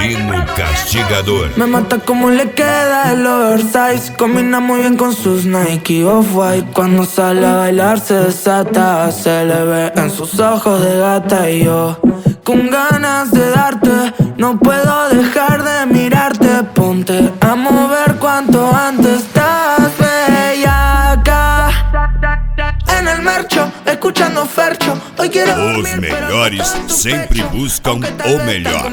Fiorino Castigador. Me mata como le queda el oversize. Combina muy bien con sus Nike Off-White. Cuando sale a bailar se desata. Se le ve en sus ojos de gata. Y yo con ganas de darte, no puedo dejar de mirarte. Ponte a mover cuanto antes. Estás bellaca en el marcho, escuchando Fercho. Hoy quiero Os melhores sempre buscam o melhor.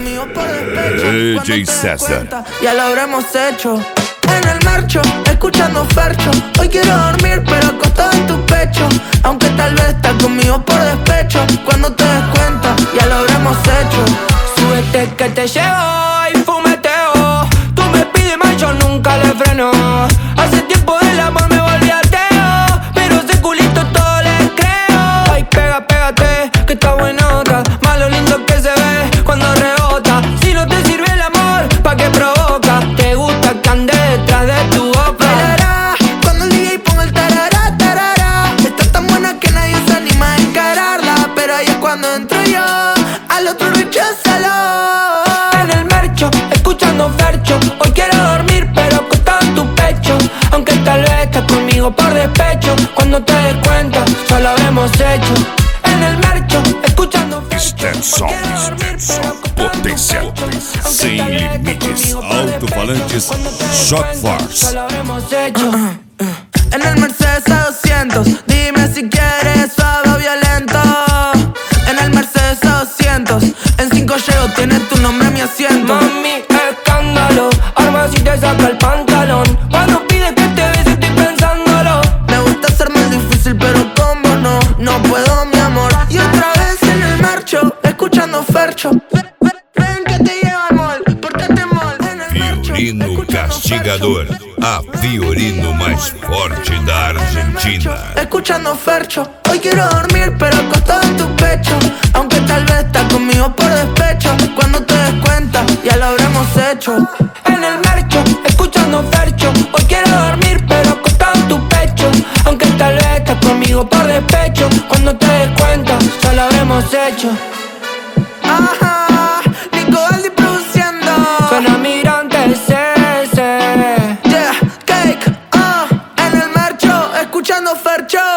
DJ César. Ya lo habremos hecho. En el marcho, escuchando Fercho. Hoy quiero dormir pero acostado en tu pecho. Aunque tal vez estás conmigo por despecho. Cuando te des cuenta, ya lo habremos hecho. Súbete que te llevo y fumeteo. Tú me pides más, yo nunca le freno. Hace tiempo del amor me volví ateo, pero ese culito todo le creo. Ay, pégate, que está buenota. Más lo lindo que se ve cuando rebota. Si no te sirve el amor, ¿pa' qué provoca? Te gusta que ande detrás de tu boca. Bailará cuando el DJ ponga el tarará, tarará. Está tan buena que nadie se anima a encararla. Pero ahí es cuando entro yo, al otro recházalo. En el marcho, escuchando Fercho. Hoy quiero dormir pero acostado en tu pecho. Aunque tal vez estás conmigo por despecho. Cuando te des cuenta, ya lo habremos hecho. En el marcho, escuchando Fercho. Stenson, potência sem limites, alto-falantes, Shock Force. Ya lo habremos hecho. En el Mercedes A200, dime si quieres suave o violento. En el Mercedes A200, en 5 llego, tiene tu nombre mi asiento. Mami, escándalo, arma si te saca el pantalón. Cuando pide que te bese estoy pensándolo. Me gusta ser más difícil, pero como no puedo, mi amor. Y otra vez en el marcho, escuchando Fercho. Ven que te llevo al mall, pórtate mal. En el marcho, Fiorino escuchando Castigador, a Fiorino mais forte da Argentina. Escuchando Fercho. Hoy quiero dormir pero acostado en tu pecho. Aunque tal vez estás conmigo por despecho. Cuando te des cuenta, ya lo habremos hecho.